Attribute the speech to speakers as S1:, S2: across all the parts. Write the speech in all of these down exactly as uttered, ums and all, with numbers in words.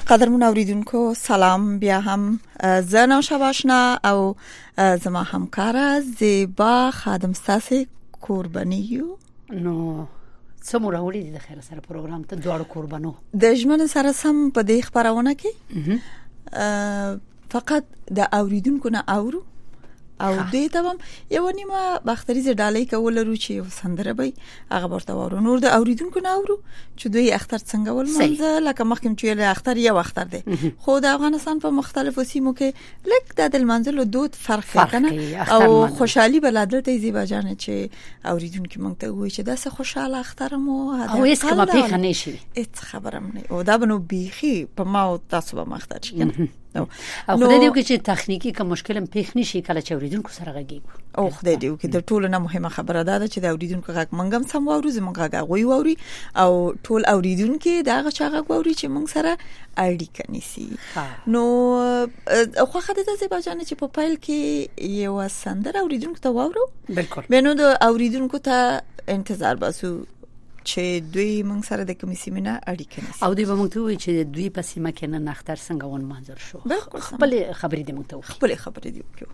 S1: قدرمن اوریدونکو سلام، بیا هم زه نوشا باشنا او زما همکاره زیبا خادم ستاسې قرباني یو.
S2: نو څومره وړي دي د خیر سره پروګرام ته دوړ قربانو
S1: د ژمن سره سم په دې خبرونه کې فقط د اوریدونکو نه اورو او دې ته هم یو نیمه باختریزه ډالۍ کول لرو چې یو سندره به هغه ورته ورو نور د اوریدونکو نه اورو چې دوی اختر څنګه ول منځ لکه مخکې چې له اختر یو اختر دی خو د افغانستان په مختلفو سیمو کې لکه د منځلو دود فرق کنه او خوشحالي بلادل ته زیبا جان چې اوریدونکو مونږ ته وایي چې دا څه خوشاله اختر مو
S2: او هیڅ کومه پیښه نشي
S1: هیڅ خبرم نه او دا بنو بيخي په ما او تاسو به مختار شي کنه
S2: او خدای دې وکړي چې تخنیکی کوم مشکل هم پیښ نشي کله چې اوریدونکو سره غږیږو
S1: او خدای دې وکړي د ټولو نه مهمه خبره ده چې د اوریدونکو غږ منګم سم واورو زموږ غږ غوي واوري او ټول اوریدونکو دا غږ غږ واوري چې موږ سره اړیکه نیسي. نو خو خدای دې زیبا جان چې په پایل کې یو سندره اوریدونکو ته واورو
S2: بالکل
S1: بنو د اوریدونکو ته انتظار باسو چې دوی موږ سره د کومې سیمې نه اړیکه نیسي
S2: او دوی به موږ ته وایي چې دوی په سیمه کې نه اختر څنګه ون منظر شو خپل خبرې دې موږ ته وکړي
S1: خپل خبرې دې وکړو.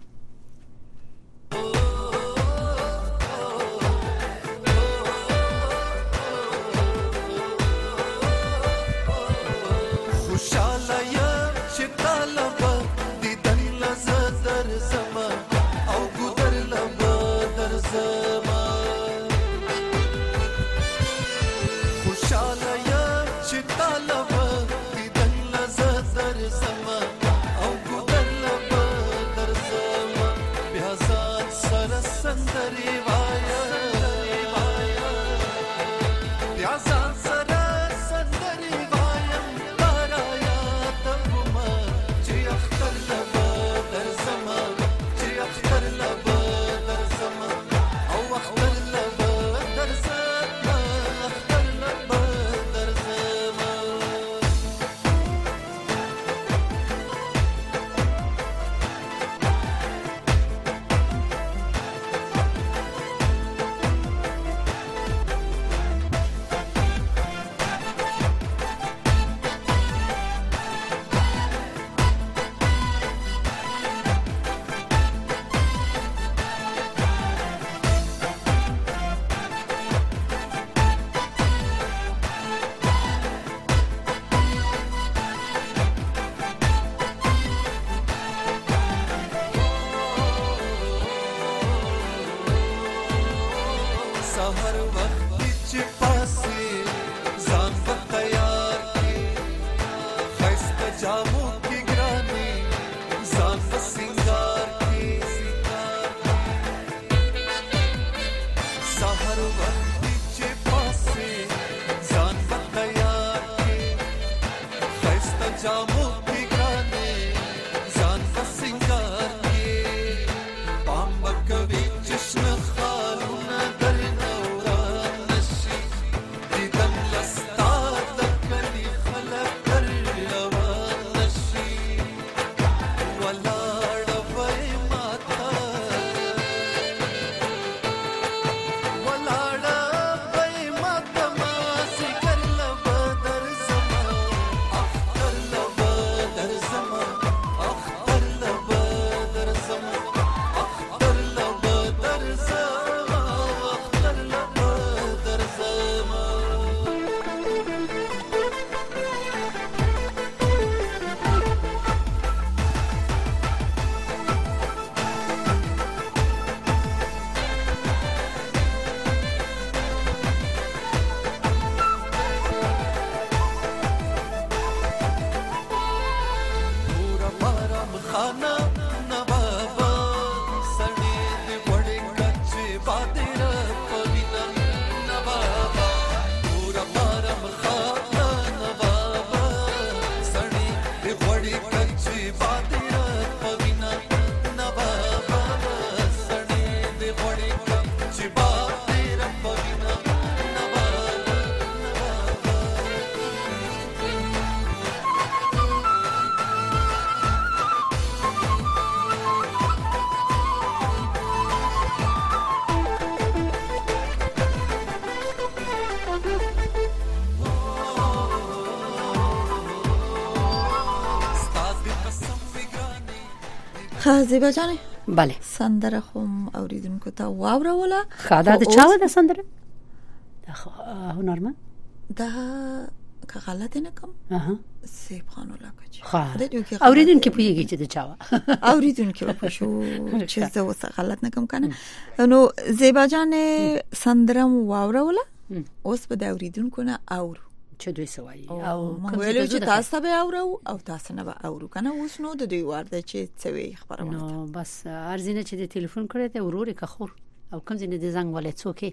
S1: خازیبه جانې
S2: بله
S1: سندره خو اوریدونکو ته واوروله
S2: خادا د چا د سندره د هنرمند
S1: دا که غلط نه کوم اها سیب خان ولاکچ
S2: خا اوریدونکو پوهیږي چې د چا
S1: اوریدونکو په شو چې زه وسه غلط نه کوم کنه نو زیبا جانې سندره واوروله اوس به د اوریدونکو نه اورو
S2: چې دوی سوای
S1: او ویلو چې تاسو به اورو او تاسو نه به اورو کنه اوس نو د دوی ورده چې څوي خبرونه
S2: نو بس ارزینه چې د ټلیفون کړی ته ورور که خور او کوم ځینې د زنګ ولې څوک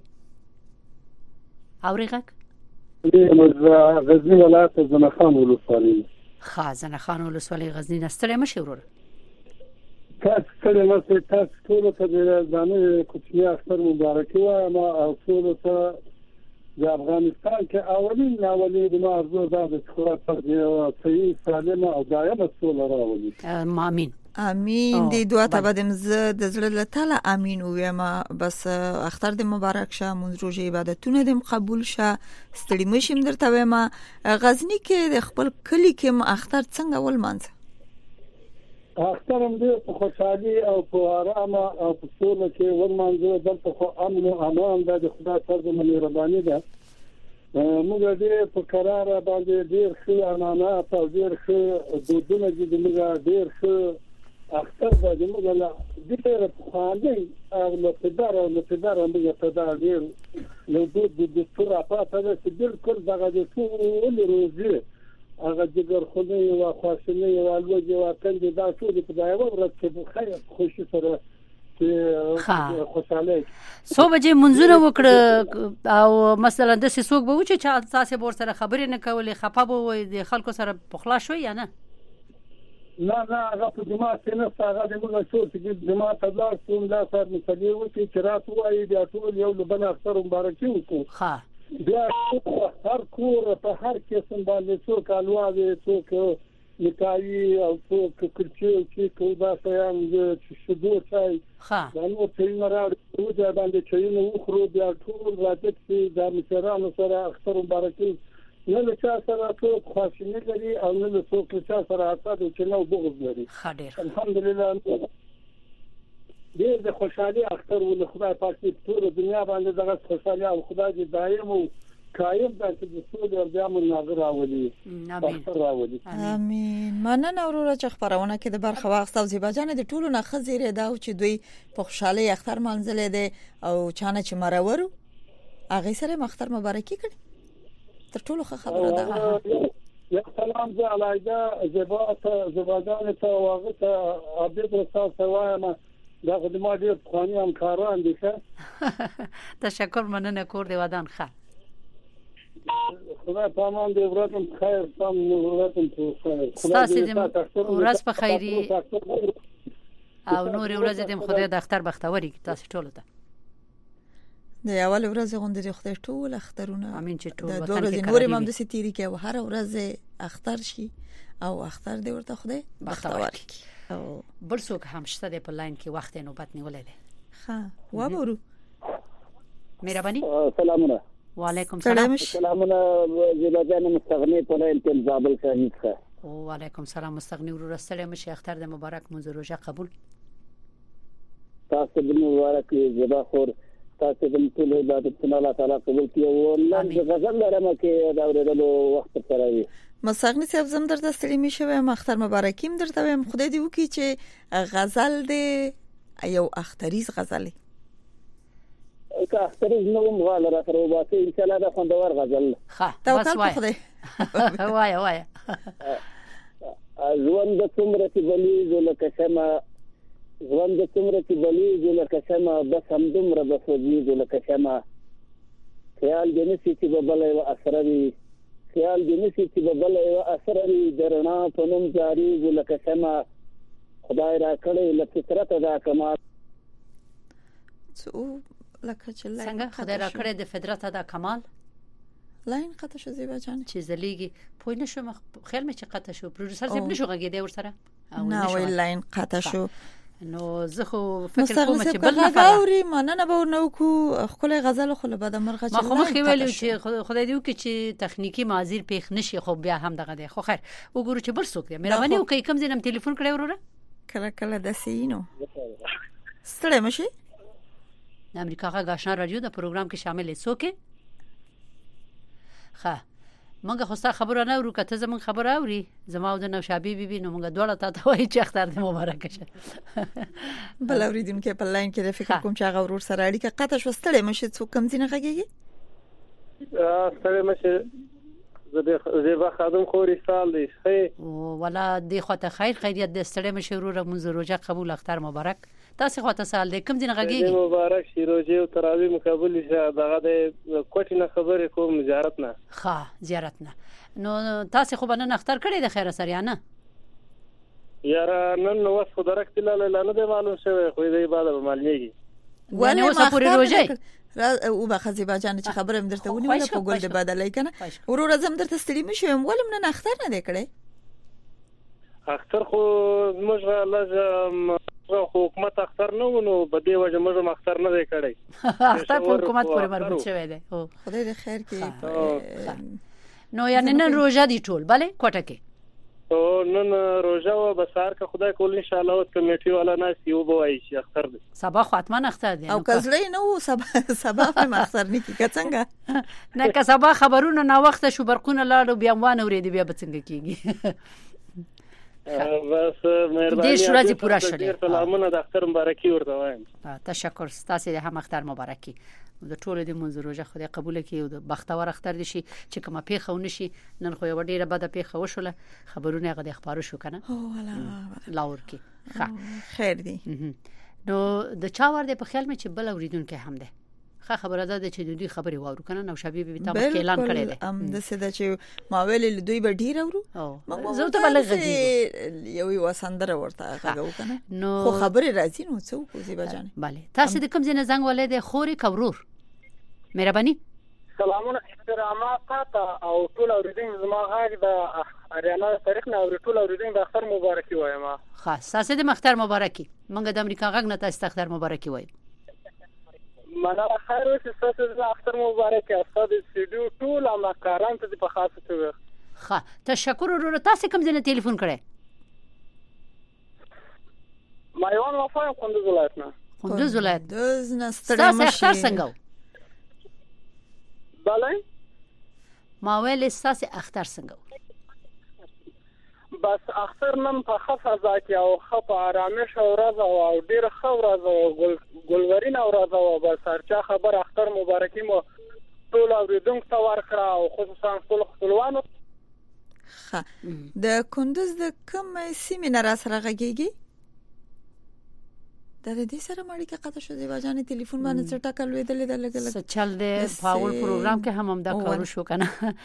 S2: اورېګه
S3: غزنی ولایت زنخان ولسوالۍ
S2: ښه زنخان ولسوالۍ غزنی نه ستړی مشې ورور
S3: تاسو ستړی مشې تاسو ټول ته د ځانې کوچنی اختر مبارکي وایم او ټول ته د افغانستان کې اولین اولین د مارزو د خلاص او صحیح سالم او دایمه سوله راولي
S2: امين
S1: امين دې دوه ته بدم زه د زړه له تله امين وایم بس اختر دې مبارک شه مونږ روزه عبادتونه دې قبول شه ستړي مشم درته وایم غزنی کې د خپل کلی کې اختر څنګه ول مانځه
S3: اختر هم دې په خوشحالي او په آرام او په سوله کې ول مانځه دلته خو امن او امان د خدای سره د مهرباني ده موږ دې په قرار باندې ډېر ښه امانات او ډېر ښه دودونه دې موږ ډېر ښه اختر باندې موږ له ډېر په خاندي او له پدار او له پدار موږ په دا ډېر له دود د دستور اپاته ده چې بالکل دغه د ټول روزي هغه جګر خو یو خواشنه یو الوځي او کنده دا ټول په دا یو ورځ کې خیر خوشي سره چې خوشاله
S2: سو بجې منځونه وکړه او مثلا د څوک به و چې تاسو بور سره خبرې نه کولې خپه به وي د خلکو سره پخلا شو یا نه
S3: نه نه هغه په جماعت کې نه هغه د موږ څو چې جماعت الله کوم لا سر مثالي و چې رات وایي بیا ټول یو بل اختر مبارکي وکړو
S2: ها
S3: بیا هر کور په هر قسم باندې څوک الواوي څوک نکاي او څوک کړچو چې کودا سيان چې شدو چای
S2: ها
S3: دا نو چې مراد دا باندې چې نو خرو بیا ټول راځي چې د مشرانو سره اختر مبارکي نه له چا سره څوک خواشینی لري او نه له څوک چا سره حسد چې نو بغض لري
S2: خډیر
S3: الحمدلله دې د خوشحالي اختر ول خدای پاک دې ټول دنیا باندې دغه خوشحالي او خدای دې دائم او قائم داسې د ټول ارجام ناظر راولي
S2: امين
S1: امين مننه وروره چې خبرونه کې د برخه واخست او زیبا جان د ټولو نه خزیره دا چې دوی په خوشحالي اختر منځلې دي او چانه چې مرورو هغه سره مختر مبارکي کړي تر ټولو خبره ده
S3: یا سلام زه علایدا زیبا ته زیبا جان ته واغه ته عبد الرسول سوایم دا خدمات ډیر خواني هم کاران دي ښه
S2: تشکر مننه کور دی ودان ښه
S3: خدای پامان دې ورته خیر سم ورته خیر
S2: ستاسو دې ورځ په خیری او نور ورځ دې خدای د اختر بختوري تاسو ټول ته
S1: د اول ورځ غونډې خدای ټول اخترونه
S2: امين چې ټول
S1: د دوه ورځې نور امام د ستيري کې او هر ورځ اختر شي او اختر دې ورته خدای بختوري
S2: او بل څوک هم شته د په لاین کې وخت نوبت نیولې ده
S1: ها وابورو
S2: مهرباني
S3: سلامونه
S2: وعلیکم السلام
S3: سلامونه زیبا جان مستغنی په لین کې زابل شهید ښه
S2: وعلیکم السلام مستغنی ورور السلام شي اختر د مبارک منځ روزه قبول
S3: تاسو د مبارک زیبا خور تاسو د ټول عبادتونه الله تعالی قبول کړي او الله غزل لرمه کې دا ورته وخت سره وي
S1: مستغنی صاحب زم درته ستړي میشم اختر مبارکیم درته وایم خدای دې وکړي چې غزل دې یو اختریز غزل
S3: که اختریز نو مغال را سره وباسي ان شاء الله دا خوندور غزل
S2: ښه بس وای وای وای
S3: ژوند څومره چې بلی زلکه شمه ژوند څومره چې بلی زلکه شمه بس هم دومره بس وځي زلکه شمه خیال دې نشي چې بل یو اسراري خیال دې نشي چې بل یو اسراري درنا په نوم جاری زلکه شمه خدای را کړی له فطرت دا کمال
S1: څو لکه چې
S2: څنګه خدای را کړی د فطرت دا کمال
S1: لاین قطع شو زیبا جان
S2: چې زلیږي پوه نشم خیال مې چې قطع شو پروډوسر زیب نشو غږیدې ور سره
S1: نه وی لاین قطع شو
S2: نو زه خو فکر کوم چې بل
S1: نه غاوري مننه به نو کو خپل غزل خو له بده مرغه
S2: چې ما خو مخې ویلو چې خدای دې وکړي چې تخنیکی معذور پیښ نشي خو بیا هم دغه دی خو خیر وګورو چې بل څوک دی مهرباني وکړئ کوم ځینم ټلیفون کړی وروره
S1: کله کله د سینو ستړي مشي
S2: د امریکا غږ آشنا رادیو د پروګرام کې شامل څوک ښه مونږ خو ستاسو خبره نه ورو کته زمون خبره اوري زما او د نوشابي بیبي نو مونږ دواړه ته وایي چې اختر دې مبارک شه
S1: بل اوریدونکو په لاین کې فکر کوم چې هغه ورور سره اړیکه قطع شو ستړي مشي څوک کم ځینې غږیږي
S3: ستړي مشي زه به خادم خوري سال دی خې
S2: ولا دې خواته خیر خیریت د ستړي مشي ورور مونږ روزه قبول اختر مبارک تاسو خواته سال دې کم ځینې غږیږي
S3: مبارک شي روزه او تراوی مقابل شه دغه د کوټی نه خبرې کوم زیارت نه
S2: ښه زیارت نه نو تاسو خو بنن اختر کړی د خیر سره یا نه
S3: یاره نن نو وس خو درک تلاله نه دی معلوم شوی خو دې بعد به مالېږي
S2: ونه اوسه پوری روزه
S1: او به خزیبا جان چې خبره مدرته ونی ولا په ګل د بدلای کنه ورور زم درته ستړي مشم ولم نه اختر نه دی کړی
S3: اختر خو موږ لازم حکومت اختر نه ونو په دې وجه موږ اختر نه دی کړی
S2: اختر په حکومت پورې مربوط شوی دی او
S1: خدای دې خیر کړي
S2: نو یعنی نن روزه دی ټول bale کوټه کې
S3: او نن روزه و بسار که خدای کول ان شاء الله او کمیټي والا ناس یو بوای شي اختر دی
S2: سبا خو اتمن اختر دی
S1: او کزلې نو سبا سبا هم اختر نه کی څنګه
S2: نه که سبا خبرونه نا وخت شو برقونه لاړو بیا وانه ورې دی بیا بڅنګ کیږي
S3: بس مهرباني
S2: دې شورا پورا شړې
S3: سلامونه د اختر مبارکي ورته وایم
S2: تشکر ستاسو هم اختر مبارکي د ټولو د منځ روزه خدای قبول کړي او د بختور اختر دي شي چې کومه پیښه ونشي نن خو یو ډیره بده پیښه وشوله خبرونه غو د خبرو شو کنه
S1: او والا
S2: لاور کې ښه
S1: خیر دی
S2: نو د چا ور دي په خیال مې چې بل اوریدونکو هم ده ښه خبره ده چې دوی خبري واورو کنه نو شابي به تاسو اعلان کړی دی
S1: ام د څه د چې ما ویل دوی به ډیر اورو
S2: زه ته بلغ غږی
S1: یو یو سندره ورته غږو کنه خو خبري راځي نو څه کوزي بجانه
S2: bale تاسو د کوم ځای زنګ ولې د خوري کورور مهرباني
S3: سلامونه احترامات او ټول اوریدونکو زما غږ د اریانا تاریخ نه او ټول اوریدونکو د اختر مبارکي وایم
S2: خاص تاسو د اختر مبارکي مونږ د امریکا غږ نه تاسو اختر مبارکي وایم
S3: مانا خیر اوسه تاسو د اختر مبارکي تاسو د سټډیو ټول امکاران ته په خاصه توګه
S2: ښه تشکر ورور تاسو کوم ځای ټلیفون کړئ
S3: ما یو نو فایم کندوز ولایت نه
S2: کندوز ولایت
S1: د نستړی
S2: مشي تاسو اختر څنګه
S3: bale
S2: ما ویل تاسو اختر څنګه
S3: بس اختر نن په خفه ځکه او خفه آرامش او راز او ډیر خورز او ګل ګلورین او راز او بس هرچا خبر اختر مبارکي مو ټول اوریدونکو ته ورکړه او خصوصا ټول خپلوانو
S1: ښه د کندوز د کوم سیمې نه را سره غږیږي د دې سره مړی کې قطع شو دی واجانې ټلیفون باندې څټه کلوې دلې د لګل
S2: څه چل دی پاول پروګرام کې هم هم دا کارو شو کنه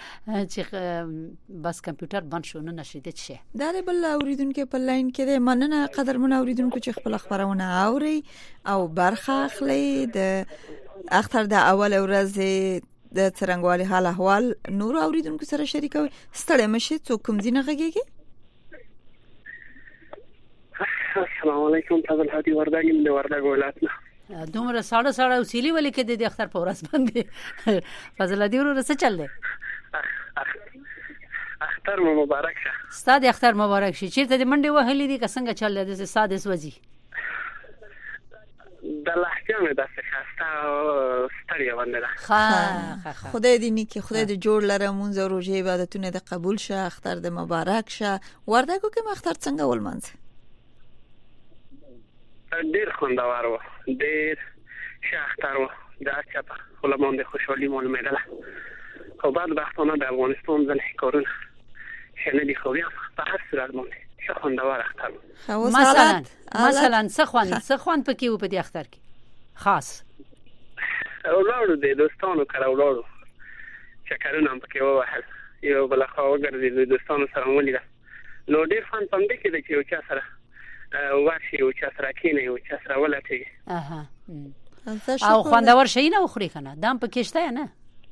S2: چې بس کمپیوټر بند شو نه نشیدت شه
S1: دا بل اوریدونکو په لاین کې مننه قدر من اوریدونکو چې خپل خبرونه اوري او برخه اخلي د اختر د اول ورځ د څرنګوالي حال احوال نور اوریدونکو سره شریکوي ستړي مشي څوک کوم ځینه غږیږي
S3: السلام علیکم تاسو هدي وردګ من وردګ ولایتنا
S2: دومره ساړه ساړه وسیلی ولې کې د اختر په ورځ باندې فضل دی ورو څه چل دی
S3: اختر مبارک شه
S2: ستاسو اختر مبارک شي چیرته د منډه وهلې دي که څنګه چل دی د ساده سوځي
S3: د لهجه مې د څخه ستړیا باندې
S2: ښه
S1: خدای دې نیکی خدای دې جوړ لره مونږ روزه عبادتونه د قبول شه اختر د مبارک شه وردګو کې اختر څنګه ولمنځ
S3: ډیر خوندور و ډیر شاختر و دا چې په لمن د خوشحالي مول مېدله خو بعد وختونه د افغانستان ځل کارونه شنه دي خو بیا په هر صورت باندې ښه خوندور اختر
S2: مثلا مثلا څه خوان څه خوان پکې و په دې اختر کې خاص
S3: ولاړو د دوستانو کړه ولاړو چې کارونه هم پکې ووهل یو بل خو وګرځي د دوستانو سره ولیدل نو ډیر فن پم دي کې چې یو چا سره ورشي او چا سره کینې او چا سره ولټي
S2: اها او خوندور شي نه خوري کنه دام پکې شته نه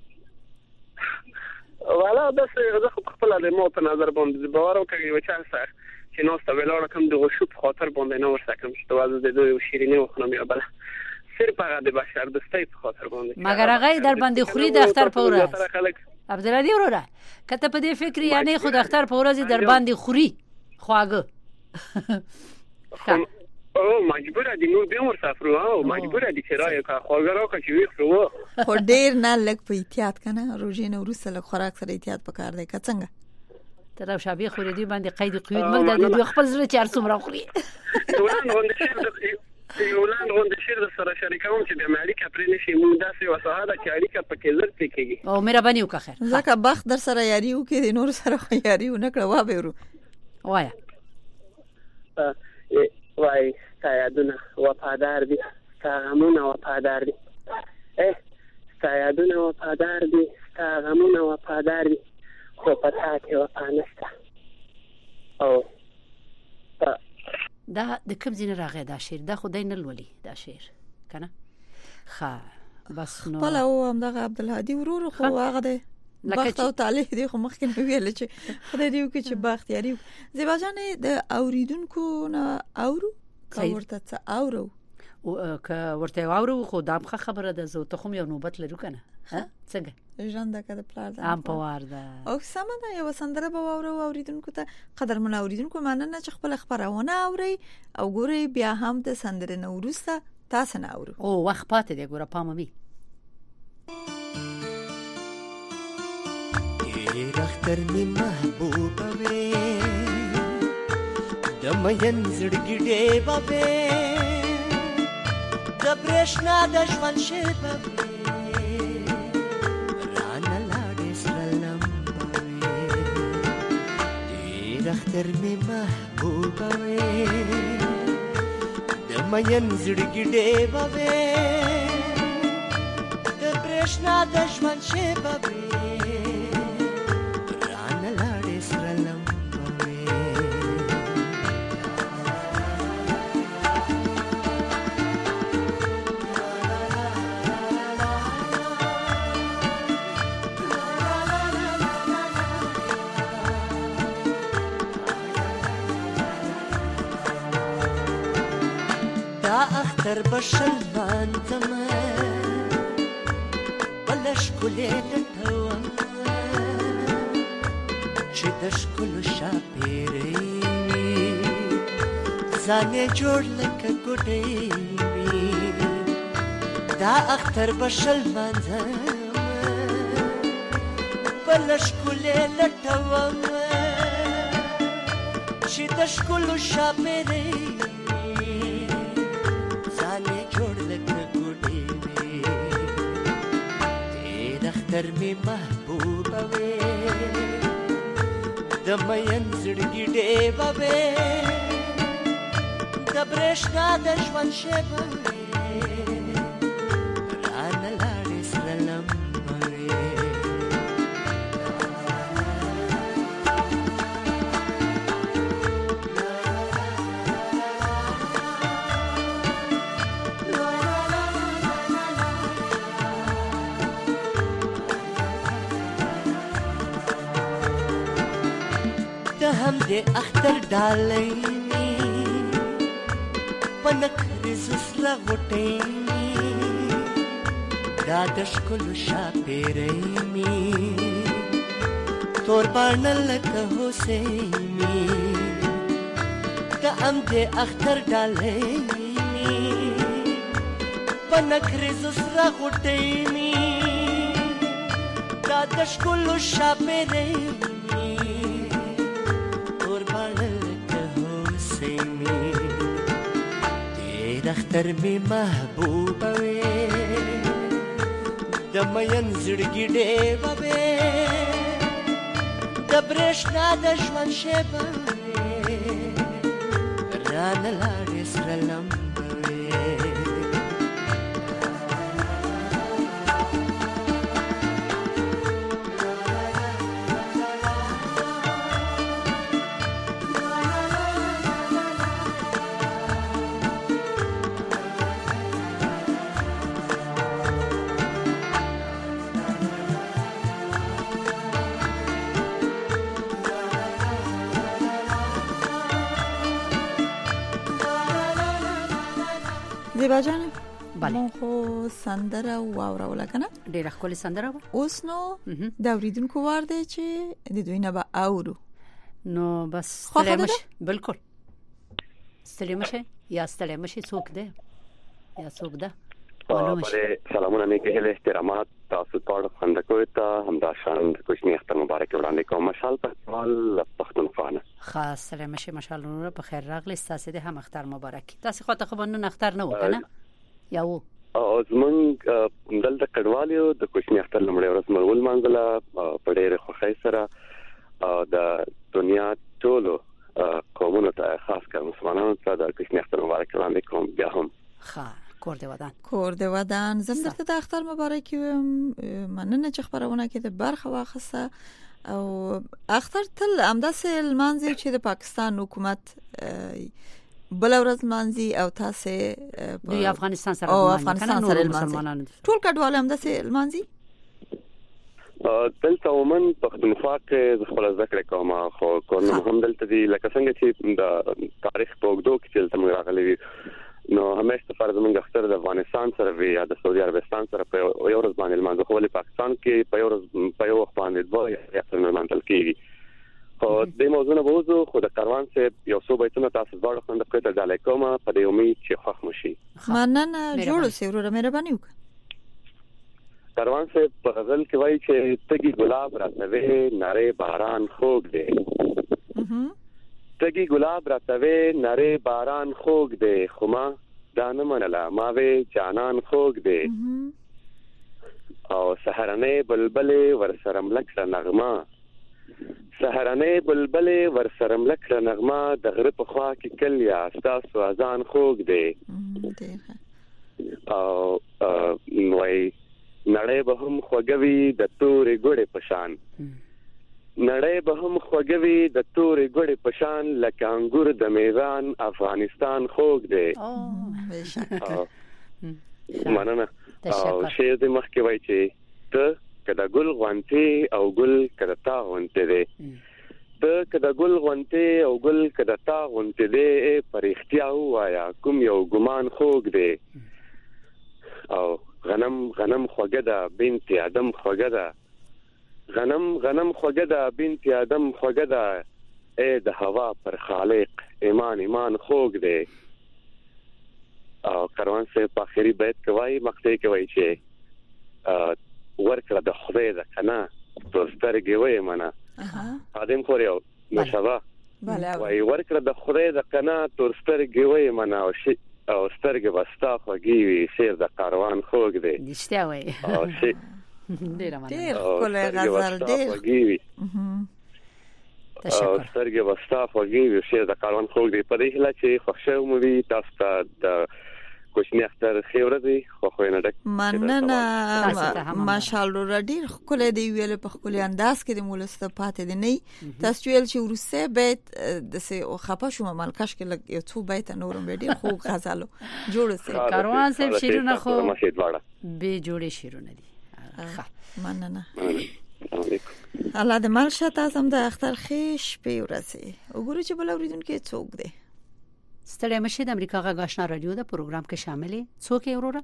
S3: والا د څه زه خپل له مو په نظر باندې باور وکړی و چې سره چې نو ستو ولاړ کوم د غشو په خاطر باندې نو ورسکم چې توازن د دوی شیرینه وخنم یا بل صرف هغه د بشر دوستۍ په خاطر باندې
S2: مگر هغه در باندې خوري د اختر په ورځ عبدالهادي وروره کته په دې فکر یعنی خود اختر په ورځ در باندې خوري خواګه
S4: او مجبور دي نو به مسافر او مجبور دي چې راي کا خوګرو کا چې ویخو
S1: خو ډیر نه لګ په احتیاط کنه روزي نه ورسره لګ خوراک سره احتیاط پکار دی که څنګه
S2: تر شابه خوري دی باندې قید قیود مګ د خپل زړه چار څومره خوري
S4: ولان غونډه شي ولان غونډه شي سره شریکوم چې د امریکا پرې نشي مونږ داسې وساده چې اړیکه پکې زړه کېږي
S2: او مهرباني وکړه خیر
S1: ځکه بخت در سره یاري وکړي د نور سره خو یاري ونکړه وا به ورو
S2: وایا
S4: وای ستا یادونه وفادار دي ستا غمونه وفادار دي اه ستا یادونه وفادار دي ستا غمونه وفادار دي خو په تا کې وفا نشته او
S2: دا د کوم ځای راغی دا شعر دا خدای نه لولي دا شعر کنه ښه بس نو
S1: خپل او همدغه عبدالهادي ورور خو هغه دی بخت او تعالی دی خو مخکې نه ویل چې خدای دې وکړي چې بخت یاري زیبا جان د اوریدونکو نه اورو ورته څه اورو
S2: او که ورته اورو خو دا خبره ده زه ته خو یو نوبت لرو کنه ها څنګه
S1: ژوند کده پلار ده
S2: ام پوار ده
S1: او سم ده یو سندره به اورو اوریدونکو ته قدرمن اوریدونکو ماننه چې خپل خبرونه اوري او ګوري بیا هم د سندره نوروسته تاسو نه اورو
S2: او وخت پاتې دی ګوره پامه
S5: رختر می محبوبه وې د مین زړګي ډېبه وې د برېښنا د ژوند شېبه وې رانه لاړې سره لمبه وې رختر می محبوبه وې د مین زړګي ډېبه وې د برېښنا د ژوند شېبه وې اختر بشل باندم بلش کلی لطوام چه دش کلو شاپیری وی زانه جوړ لکه ګډی وی دا اختر بشل باندم بلش کلی لطوام چه دش کلو شاپیری در می محبوبه وې د مین زړګي ډېبه وې د برېښنا د ژوند شېبه وې رانه لاړې سره لمبه وې هم دې اختر ډالۍ پنک رزسره غټې دا د ښکلو شاپېرۍ مې تور باڼه لکه هوسۍ مې د هم دې اختر ډالۍ پنک رزسره غټې مې دا د ښکلو شاپېرۍ اختر می محبوبه وې د مین زړګي ډېبه وې د برېښنا د ژوند شېبه وې رانه لاړې سره لمبه وې
S1: زیبا جان
S2: بله
S1: مون خو سندره واوروله کنه
S2: ډیره ښکلې سندره وه
S1: اوس نو د اوریدونکو وار دی چې د دوی نه به اورو
S2: نو بس ستړی مش بالکل ستړي مشه یا ستړي مشه څوک دی یا څوک ده
S6: بله سلامونه نیک هیله احترامات تاسو ټول خندکوي ته همدا شان کوچنی اختر مبارک وړاندې کوم مشال پهوال پښتونخوا نه
S2: خاص سره مشه مشال نور په خیر راغلی تاسو د هم اختر مبارک تاسو خو ته خبرونه اختر نه وکنه یا و
S6: او زمونږ دلته کډوالیو د کوچنی اختر لمړی ورځ مرول مانګله په ډېر خوښۍ سره د دنیا ټولو قومونو ته خاص کر مسلمانانو ته د کوچنی اختر مبارک وړاندې کوم بیا هم
S2: ښه کور دی ودان
S1: کور دی ودان زم درته د اختر مبارک مننه چې خبرونه کې د برخه واخصه او اختر تل همداسې لمانځي چې د پاکستان حکومت بل ورځ مانځي او تاسو
S2: د افغانستان سره
S1: او افغانستان سره مسلمانانو ټول کډوال همداسې لمانځي
S6: دلته ومن پښتونخوا کې خپل ذکر کوم خو کوم هم دلته دی لکه څنګه چې د تاریخ په وګړو کې چې تم راغلي نو همیشه فرض موږ اختر د افغانستان سره وی یا د سعودي عربستان سره په یو ورځ باندې لمانځو خو په پاکستان کې په یو ورځ په یو وخت باندې دوه یا څلور لمانځل کیږي خو د موضوع نه وځو خو د کاروان سره یو څو بیتونه تاسو ځوړ خوند کړئ د علیکم په دې امید چې خوښ مشي
S1: مننه جوړ سي ورو مهرباني وکړه
S6: کاروان سره په غزل کې وایي چې تګي ګلاب راتوي ناره باران خوګ دی تګي ګلاب راتوي ناره باران خوګ دی خو ما دانه منله ما وی جانان خوګ دی او سحرنه بلبلې ورسره ملک نغمه سحرنه بلبلې ورسره ملک نغمه د غره په خوا کې کلیا تاسو اذان خوګ دی او وای نړۍ به هم خوګوي د تورې ګړې پشان نړۍ به هم خوګوي د تورې ګړې پشان لکه انګور د میدان افغانستان خوګ دی مننه او شعر د مخ کې وایي چې ته کدا ګل غونتی او ګل کدا تا غونتی دی ته کدا ګل غونتی او ګل کدا تا غونتی دی پر اختیا وایا کوم یو ګمان خوګ دی او غنم غنم خوګدا بنت ادم خوګدا غنم غنم خوګدا بنت ادم خوګدا اے د هوا پر خالق ایمان ایمان خوګ دی او کاروان سے په اخري بیت کوي مخته کوي چې ورکړه د خدای د کنا توسترګي وای منا ادم خوريو مشابه وای ورکړه د خدای د کنا توسترګي وای منا او شي او سترګې وستا خوږي شیر د کاروان خوګ دی
S2: نشته وای
S6: او شي
S2: ډیر مننه
S1: ډیر کوله غزل ډیر
S2: تشکر
S6: سترګې وستا خوږي شیر د کاروان خوګ دی په دې هله چې خوښه مو تاسو ته د کوچنی اختر خیره دی خو خو نه ډک
S1: مننه ماشاءالله ډیر کوله دی ویل په خپل انداز کې د مولسته پاتې دی نه تاسو ویل چې ورسه بیت د سه او خپه شوم ملکش کې یو څو بیت نورم ډیر خو غزلو جوړ سه
S2: کاروان صاحب شیرونه خو به جوړې شیرونه دي
S1: مننه الله د مال شته سم د اختر خیش په ورسه وګورئ چې بل اوریدونکو څوک دی
S2: ستړي مشه د امریکا غږ آشنا رادیو د پروګرام کې شاملې څوک یې وروره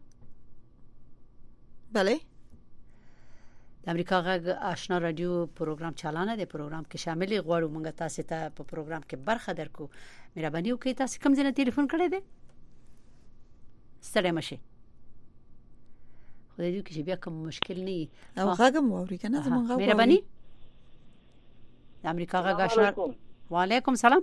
S1: bale
S2: د امریکا غږ آشنا رادیو پروګرام چالانه د پروګرام کې شاملې غواړو موږ تاسو ته په پروګرام کې برخه درکو مهرباني وکړئ تاسو کوم ځای نه ټلیفون کړئ دې ستړي مشه خو دې کې بیا کوم مشکل نه
S1: او غږم ووري کنه زمونږ غږ
S2: مهرباني د امریکا غږ آشنا وعلیکم سلام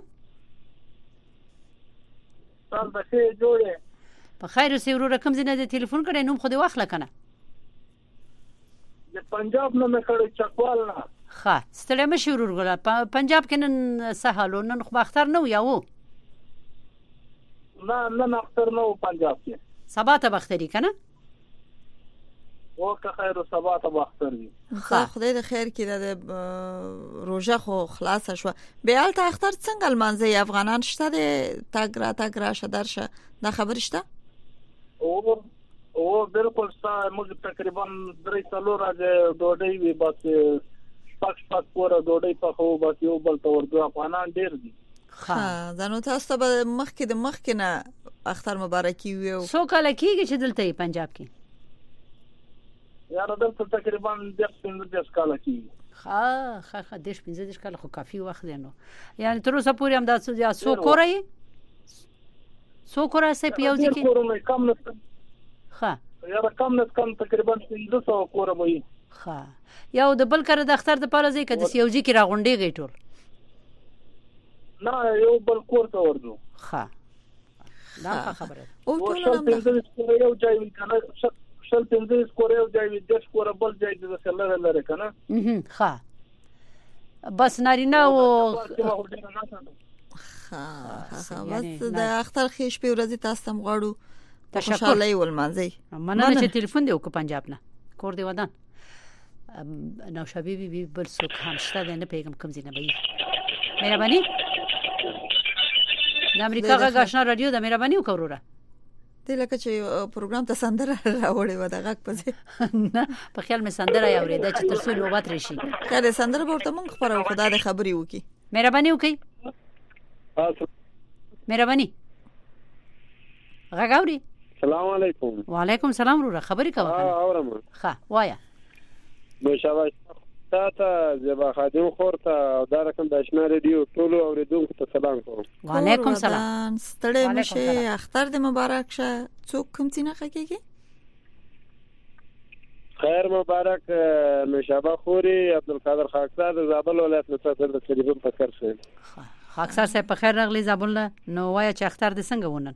S3: تاسو څه جوړه
S2: په خیر اوسې ورو رقم زنه د ټلیفون کړه نوم خو دې واخله کنه
S3: د پنجاب نه مې کړی چکوال نه
S2: ښه ستړي مې ورور غلا پنجاب کې نن سهالو نن خو اختر نه یو
S3: نه نه اختر نه پنجاب کې
S2: سبا ته بختري کنه
S3: وکه خیر او سبا ته اختر وي
S1: خدای د خیر کې د روزه خو خلاص شو بیا ته اختر څنګه المنځي افغانان شته د تاګرا تاګرا شدرشه دا خبر شته
S3: او او بالکل ستا موږ تقریبا درې څلور راځي ډوډۍ وي بس پاک پاک پورا ډوډۍ په خو بس یو بل تور دوه افغانان ډیر دي
S1: ها زنو تاسو به مخکې د مخکې نه اختر مبارکي وي
S2: سو کله کېږي چې دلته پنجاب کې
S3: یاره دلته تقریبا د پنځه کال کېږي
S2: ها ها ها د پنځه کال خو کافي وخت دی نو یعنی تر اوسه پورې هم دا څو کورای څو کور سه په یو ځای کې
S3: کورونه کم نه
S2: ښه
S3: یا کم نه کم تقریبا پنځه سوه کور وي
S2: ښه یو د بل کړه د اختر د پاره ځای کده سیوجي کې راغونډي گئی ټول
S3: نه یو بل کور ته ورځو
S2: ښه دا خبره
S1: او ټول
S3: شل پنځه کور یو ځای وي کنه شل پنځه کور یو ځای وي د کور بل ځای د سلره لري کنه
S2: ښه بس نارینه او
S1: ها بس د اختر خېش په ورځ تاسو تم غواړو
S2: تشکر
S1: ولمانځي
S2: مننه چې ټلیفون دی وک پنجاب نه کور دی ودان نو شبي بي بل څوک هم شته نه پیغام کم زینه بي مهرباني د امریکا غاښنا رادیو د مهرباني وکوروره
S1: ته لکه چې پروګرام ته سندره راوړې و دغه پځه
S2: نه په خیال مې سندره یاورېده چې تر څو نوبت راشي
S1: کله سندره ورته مونږ خبرو خدا دې خبري وکي
S2: مهرباني وکي مهرباني غاګوري
S6: السلام علیکم
S2: وعلیکم السلام ورو خبري کوه
S6: ها اورم
S2: ښه وایا
S6: مشابه تاسو زبا خادم خورته او دا رقم د آشنا ریډیو ټول اوریدونکو ته سلام کوم
S2: وعلیکم السلام
S1: ستړي مشه اختر دې مبارک شه څوک کوم څنګه کېږي
S6: خیر مبارک مشابه خوري عبدالقادر خاکسار د زابل ولایت مستقر د تلیفون پکر شه
S2: خاکسار صاحب په خیر راغلی زابل نو وای چې اختر دې څنګه ونن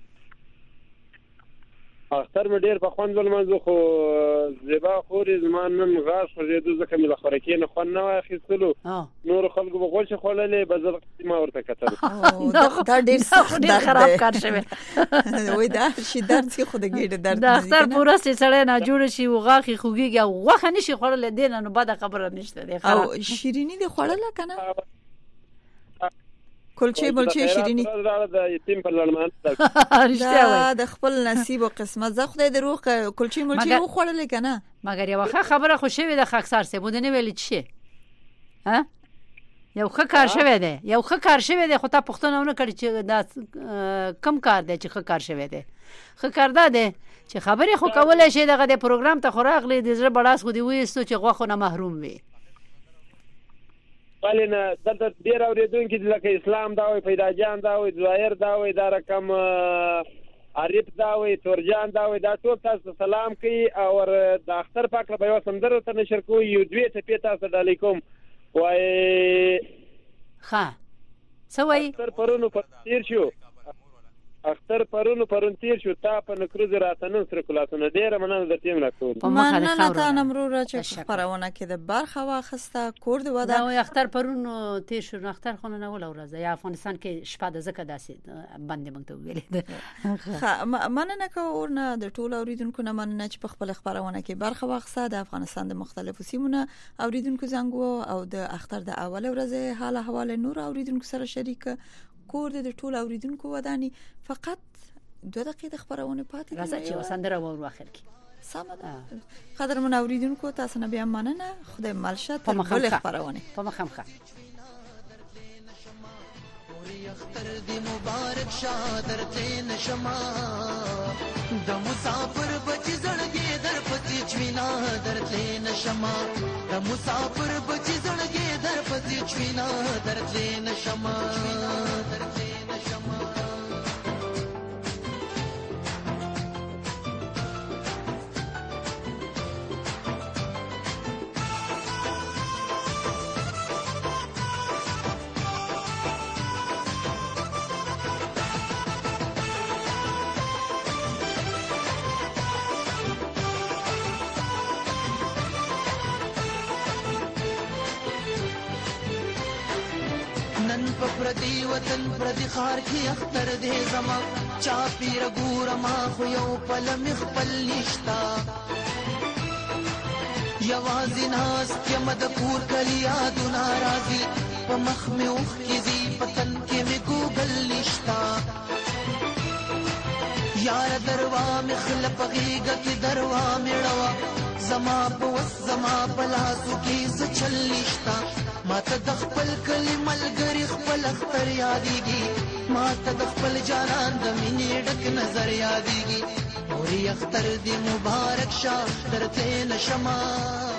S6: اختر مې ډیر په خوند ولمنځو خو زیبا خوري زمان نن غاښ فرېدو ځکه مې لخرکې نه خون نه واخیستلو نور خلکو به غوښه خوللې بزل ما ورته کتل
S1: دا ډیر سخت
S2: ډیر خراب کار شوی
S1: وای دا شي درد چې خود ګډه درد
S2: دا اختر پورا سي سړی نه جوړ شي وغاخي خوږي او وخه نشي خورل دین نو بعد خبره نشته دی
S1: او شیرینی دی خورل کنه کلچې بلچې شیرینی
S6: دا یتیم په لړمان
S1: دا د خپل نصیب او قسمت زه خدای د روح کلچې ملچې و خورل کنه
S2: مګر یو خبره خو شوی د خاکسار سه بده نه ویل چی ها یو ښه کار شوی دی یو ښه کار شوی دی خو تا پښتنه نه کړی چې دا کم کار دی چې ښه کار شوی دی ښه کار دی چې خبرې خو کولای شي دغه د پروګرام ته خوراغلی د زړه بڑاس خو دی وېستو چې غوخه نه محروم وي
S6: ولنه دلته ډیر اوریدونکو چې لکه اسلام دا وي پیدا جان دا وي ظاهر دا وي دا رقم عارف دا وي تورجان دا وي دا ټول تاسو سلام کوي او د اختر پاک په یو سندره ته نشر کوي یو دوی ته پیتا تاسو علیکم وای
S2: ها سوي
S6: اختر پرونو پر تیر شو اختر پرونو پرون تیر شو تا په نکروز راتنه سرکولاتونه ډیره مننه د ټیم راکول
S1: په مننه تا نمرو را چې خبرونه کې د برخه واخسته کور دی ودا
S2: نو اختر پرونو تیر شو اختر خونه نه ول ورځ یا افغانستان کې شپه د زکه داسې باندې مونږ ته ویلې
S1: مننه کوورنه د ټول اوریدونکو نه مننه چې په خپل خبرونه کې برخه واخسته د افغانستان د مختلفو سیمونو اوریدونکو زنګو او د اختر د اول ورځ حاله حواله نور اوریدونکو سره شریک کور د ټول اوریدونکو ودانی فقط دوه دقیقې خبرونه پاتې
S2: راځي چې وسندره ور اخر کې
S1: سم ده قدر من اوریدونکو تاسو نه بیا مننه خدای ملشه ته بل خبرونه
S2: په مخمخه
S5: اختر دی مبارک شادر تین شما د مسافر بچی زړګي در پتی چوینا در تین شما د مسافر بچی زړګي در پتی چوینا در تین شما در تین شما پردی وطن پردی خار کی اختر دې زما چا پیر ګور ما خو یو پل مخبل نشتا یوازې ناس کې مد پور کلیا د ناراضي په مخ مې اوخ کې زی پتن کې مې ګوګل نشتا یار دروا مخل پغیګه کې دروا میړوا زما په زما پلاسو کې څه چل نشتا ما ته د خپل کلی ملګری خپل اختر یادېږي ما ته د خپل جانان د مینې ډک نظر یادېږي اوري اختر دې مبارک شه درته نشما